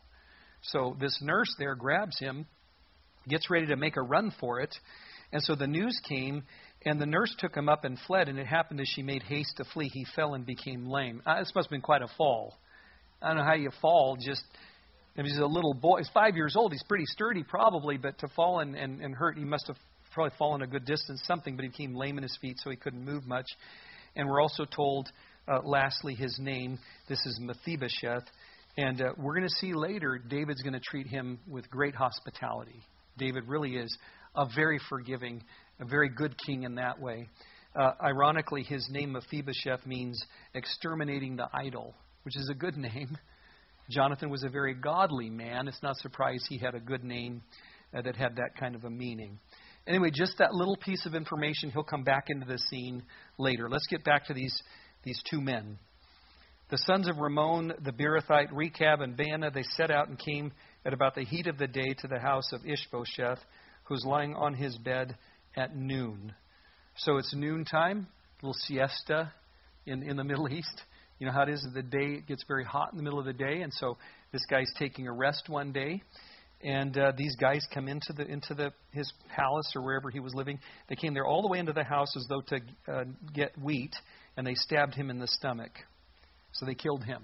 So this nurse there grabs him, gets ready to make a run for it. And so the news came, and the nurse took him up and fled. And it happened as she made haste to flee, he fell and became lame. Uh, this must have been quite a fall. I don't know how you fall. Just if he's a little boy, he's five years old. He's pretty sturdy probably, but to fall and, and, and hurt, he must have probably fallen a good distance, something. But he became lame in his feet, so he couldn't move much. And we're also told, uh, lastly, his name. This is Mephibosheth. And uh, we're going to see later, David's going to treat him with great hospitality. David really is a very forgiving, a very good king in that way. Uh, ironically, his name Mephibosheth means exterminating the idol, which is a good name. Jonathan was a very godly man. It's not surprised he had a good name uh, that had that kind of a meaning. Anyway, just that little piece of information, he'll come back into the scene later. Let's get back to these, these two men. The sons of Ramon, the Beerothite, Rechab, and Baanah, they set out and came at about the heat of the day to the house of Ishbosheth, who was lying on his bed at noon. So it's noontime, a little siesta in, in the Middle East. You know how it is in the day, it gets very hot in the middle of the day, and so this guy's taking a rest one day. And uh, these guys come into the into the his palace or wherever he was living. They came there all the way into the house as though to uh, get wheat, and they stabbed him in the stomach. So they killed him.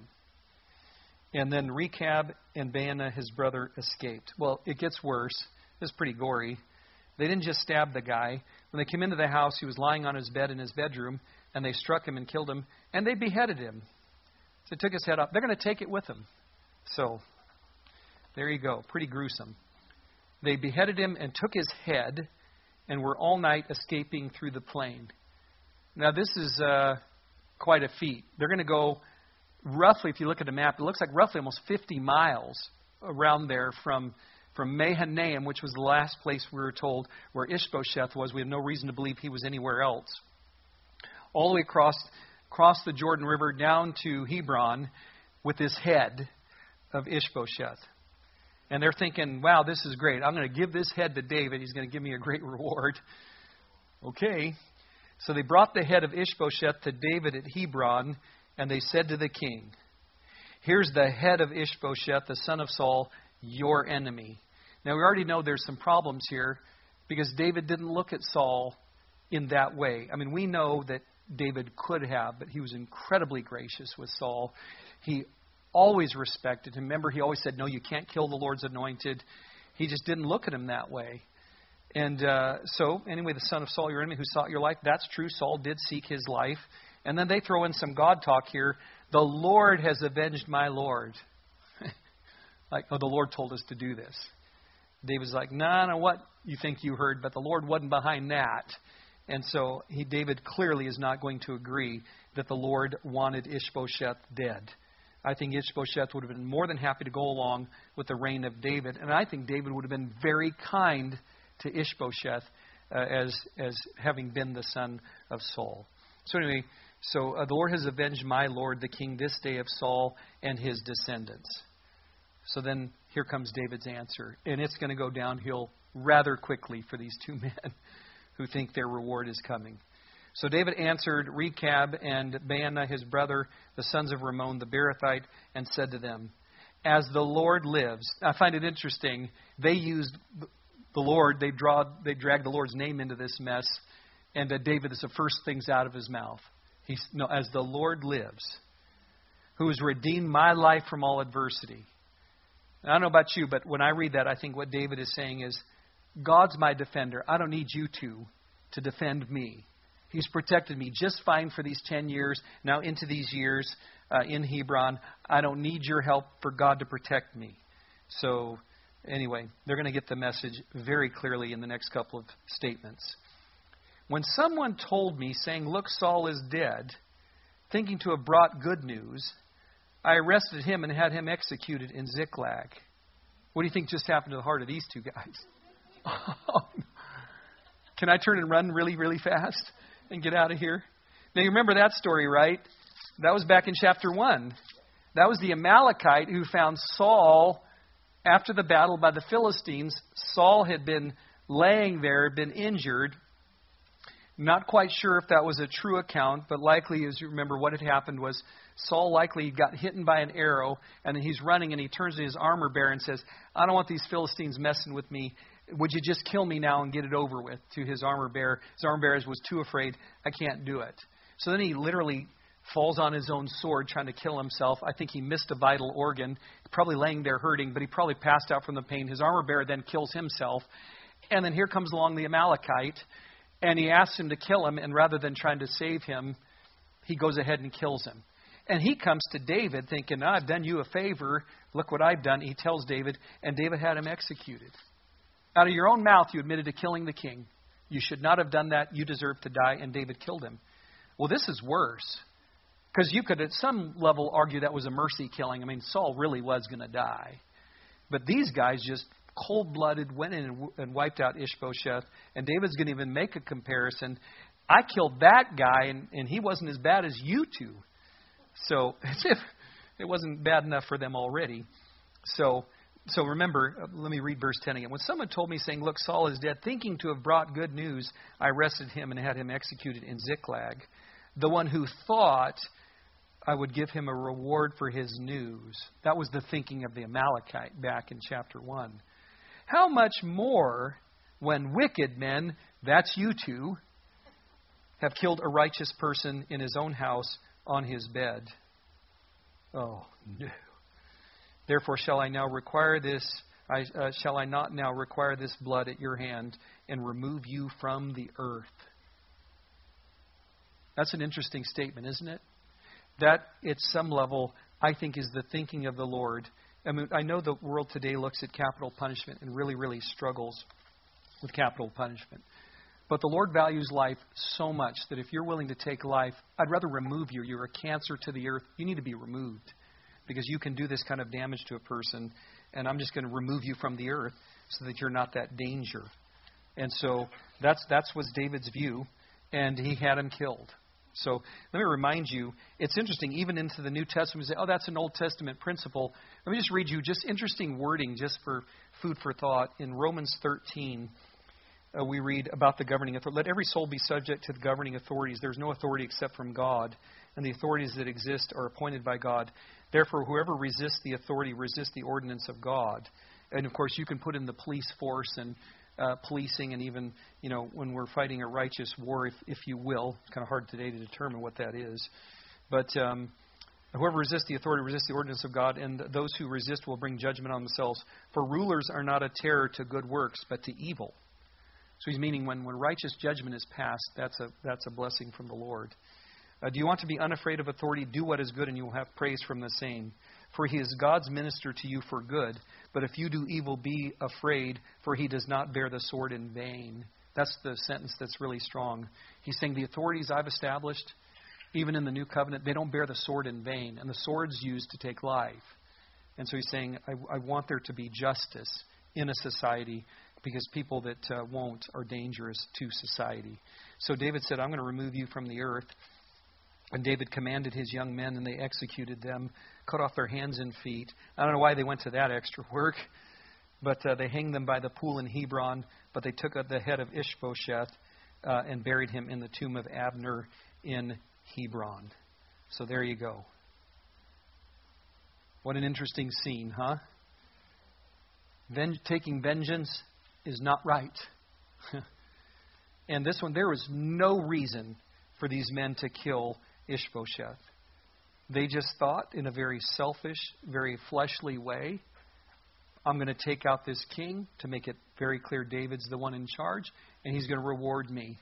And then Rechab and Baanah, his brother, escaped. Well, it gets worse. It's pretty gory. They didn't just stab the guy. When they came into the house, he was lying on his bed in his bedroom, and they struck him and killed him, and they beheaded him. So they took his head off. They're going to take it with them. So there you go. Pretty gruesome. They beheaded him and took his head and were all night escaping through the plain. Now, this is uh, quite a feat. They're going to go roughly, if you look at the map, it looks like roughly almost fifty miles around there from, from Mahanaim, which was the last place we were told where Ishbosheth was. We have no reason to believe he was anywhere else. All the way across, across the Jordan River down to Hebron with this head of Ishbosheth. And they're thinking, wow, this is great. I'm going to give this head to David. He's going to give me a great reward. Okay. So they brought the head of Ishbosheth to David at Hebron, and they said to the king, here's the head of Ishbosheth, the son of Saul, your enemy. Now, we already know there's some problems here because David didn't look at Saul in that way. I mean, we know that David could have, but he was incredibly gracious with Saul. He always respected him. Remember, he always said, no, you can't kill the Lord's anointed. He just didn't look at him that way. And uh, so, anyway, the son of Saul, your enemy, who sought your life, that's true. Saul did seek his life. And then they throw in some God talk here. The Lord has avenged my Lord. Like, oh, the Lord told us to do this. David's like, no, nah, no, what you think you heard, but the Lord wasn't behind that. And so he, David clearly is not going to agree that the Lord wanted Ishbosheth dead. I think Ishbosheth would have been more than happy to go along with the reign of David. And I think David would have been very kind to Ishbosheth uh, as, as having been the son of Saul. So anyway, so uh, the Lord has avenged my Lord, the king, this day of Saul and his descendants. So then here comes David's answer. And it's going to go downhill rather quickly for these two men who think their reward is coming. So David answered Rechab and Baanah his brother, the sons of Rimmon the Beerothite, and said to them, as the Lord lives. I find it interesting. They used the Lord. They draw. They dragged the Lord's name into this mess. And uh, David is the first things out of his mouth. He's no, as the Lord lives, who has redeemed my life from all adversity. I don't know about you, but when I read that, I think what David is saying is, God's my defender. I don't need you two to defend me. He's protected me just fine for these ten years. Now into these years uh, in Hebron, I don't need your help for God to protect me. So anyway, they're going to get the message very clearly in the next couple of statements. When someone told me, saying, look, Saul is dead, thinking to have brought good news, I arrested him and had him executed in Ziklag. What do you think just happened to the heart of these two guys? Can I turn and run really, really fast and get out of here? Now, you remember that story, right? That was back in chapter one. That was the Amalekite who found Saul after the battle by the Philistines. Saul had been laying there, been injured. Not quite sure if that was a true account, but likely, as you remember, what had happened was Saul likely got hit by an arrow, and then he's running, and he turns to his armor bearer and says, I don't want these Philistines messing with me. Would you just kill me now and get it over with? To his armor bearer. His armor bearer was too afraid. I can't do it. So then he literally falls on his own sword trying to kill himself. I think he missed a vital organ, probably laying there hurting, but he probably passed out from the pain. His armor bearer then kills himself. And then here comes along the Amalekite, and he asks him to kill him, and rather than trying to save him, he goes ahead and kills him. And he comes to David thinking, oh, I've done you a favor. Look what I've done. He tells David, and David had him executed. Out of your own mouth, you admitted to killing the king. You should not have done that. You deserve to die, and David killed him. Well, this is worse, because you could at some level argue that was a mercy killing. I mean, Saul really was going to die. But these guys just cold-blooded went in and, and wiped out Ishbosheth, and David's going to even make a comparison. I killed that guy, and, and he wasn't as bad as you two. So as if it wasn't bad enough for them already. So so remember, uh, let me read verse ten again. When someone told me, saying, look, Saul is dead, thinking to have brought good news, I arrested him and had him executed in Ziklag. The one who thought I would give him a reward for his news. That was the thinking of the Amalekite back in chapter one. How much more when wicked men, that's you two, have killed a righteous person in his own house on his bed. Oh, no. Therefore shall I now require this, I, uh, shall I not now require this blood at your hand and remove you from the earth? That's an interesting statement, isn't it? That, at some level, I think is the thinking of the Lord. I mean, I know the world today looks at capital punishment and really, really struggles with capital punishment. But the Lord values life so much that if you're willing to take life, I'd rather remove you. You're a cancer to the earth. You need to be removed because you can do this kind of damage to a person, and I'm just going to remove you from the earth so that you're not that danger. And so that's that's was David's view, and he had him killed. So let me remind you, it's interesting, even into the New Testament, you say, oh, that's an Old Testament principle. Let me just read you just interesting wording just for food for thought. In Romans thirteen, Uh, we read about the governing authority. Let every soul be subject to the governing authorities. There's no authority except from God, and the authorities that exist are appointed by God. Therefore, whoever resists the authority resists the ordinance of God. And, of course, you can put in the police force and uh, policing, and even, you know, when we're fighting a righteous war, if, if you will. It's kind of hard today to determine what that is. But um, whoever resists the authority resists the ordinance of God, and those who resist will bring judgment on themselves. For rulers are not a terror to good works, but to evil. So he's meaning when, when righteous judgment is passed, that's a that's a blessing from the Lord. Uh, do you want to be unafraid of authority? Do what is good, and you will have praise from the same. For he is God's minister to you for good. But if you do evil, be afraid, for he does not bear the sword in vain. That's the sentence that's really strong. He's saying the authorities I've established, even in the new covenant, they don't bear the sword in vain. And the sword's used to take life. And so he's saying, I, I want there to be justice in a society, because people that uh, won't are dangerous to society. So David said, I'm going to remove you from the earth. And David commanded his young men, and they executed them, cut off their hands and feet. I don't know why they went to that extra work, but uh, they hanged them by the pool in Hebron. But they took up the head of Ishbosheth uh, and buried him in the tomb of Abner in Hebron. So there you go. What an interesting scene, huh? Ven- taking vengeance is not right. And this one, there was no reason for these men to kill Ishbosheth. They just thought in a very selfish, very fleshly way, I'm going to take out this king to make it very clear David's the one in charge, and he's going to reward me.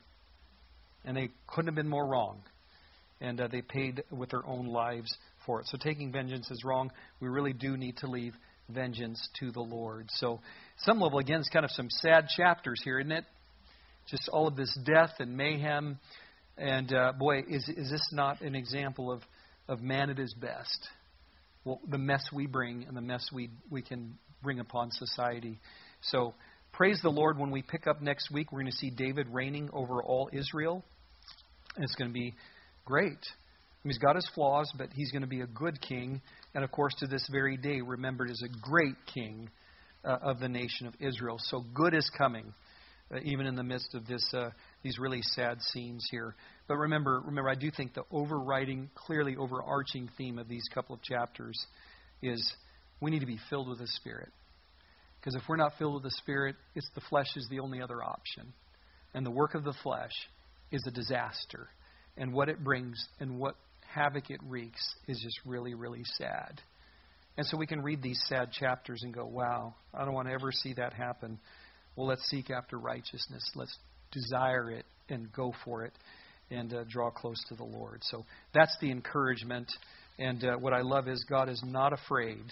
And they couldn't have been more wrong. And uh, they paid with their own lives for it. So taking vengeance is wrong. We really do need to leave vengeance to the Lord. So some level, again, it's kind of some sad chapters here, isn't it? Just all of this death and mayhem. And uh, boy, is is this not an example of, of man at his best? Well, the mess we bring and the mess we, we can bring upon society. So praise the Lord. When we pick up next week, we're going to see David reigning over all Israel. And it's going to be great. He's got his flaws, but he's going to be a good king. And of course, to this very day, remembered as a great king uh, of the nation of Israel. So good is coming, uh, even in the midst of this uh, these really sad scenes here. But remember, remember, I do think the overriding, clearly overarching theme of these couple of chapters is we need to be filled with the Spirit. Because if we're not filled with the Spirit, it's the flesh is the only other option. And the work of the flesh is a disaster. And what it brings and what havoc it wreaks is just really, really sad. And so we can read these sad chapters and go, wow, I don't want to ever see that happen. Well, let's seek after righteousness. Let's desire it and go for it and uh, draw close to the Lord. So that's the encouragement. And uh, what I love is God is not afraid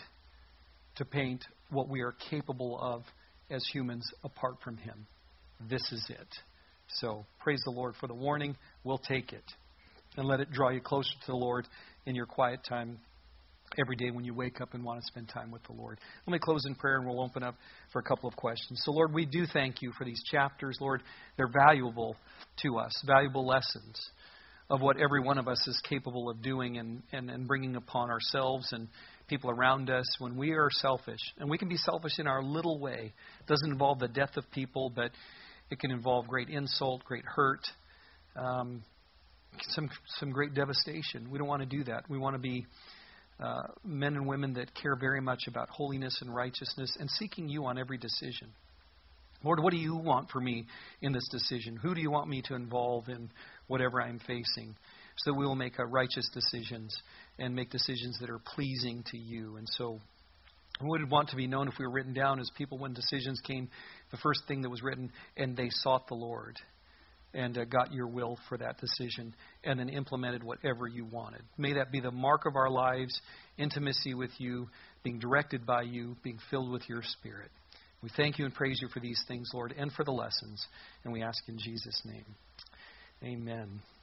to paint what we are capable of as humans apart from Him. This is it. So praise the Lord for the warning. We'll take it. And let it draw you closer to the Lord in your quiet time every day when you wake up and want to spend time with the Lord. Let me close in prayer and we'll open up for a couple of questions. So Lord, we do thank you for these chapters. Lord, they're valuable to us, valuable lessons of what every one of us is capable of doing and, and, and bringing upon ourselves and people around us when we are selfish. And we can be selfish in our little way. It doesn't involve the death of people, but it can involve great insult, great hurt, um, some some great devastation. We don't want to do that. We want to be uh, men and women that care very much about holiness and righteousness and seeking you on every decision. Lord, what do you want for me in this decision? Who do you want me to involve in whatever I'm facing? So that we will make uh, righteous decisions and make decisions that are pleasing to you. And so we would want to be known if we were written down as people when decisions came, the first thing that was written, and they sought the Lord and uh, got your will for that decision and then implemented whatever you wanted. May that be the mark of our lives, intimacy with you, being directed by you, being filled with your Spirit. We thank you and praise you for these things, Lord, and for the lessons. And we ask in Jesus' name. Amen.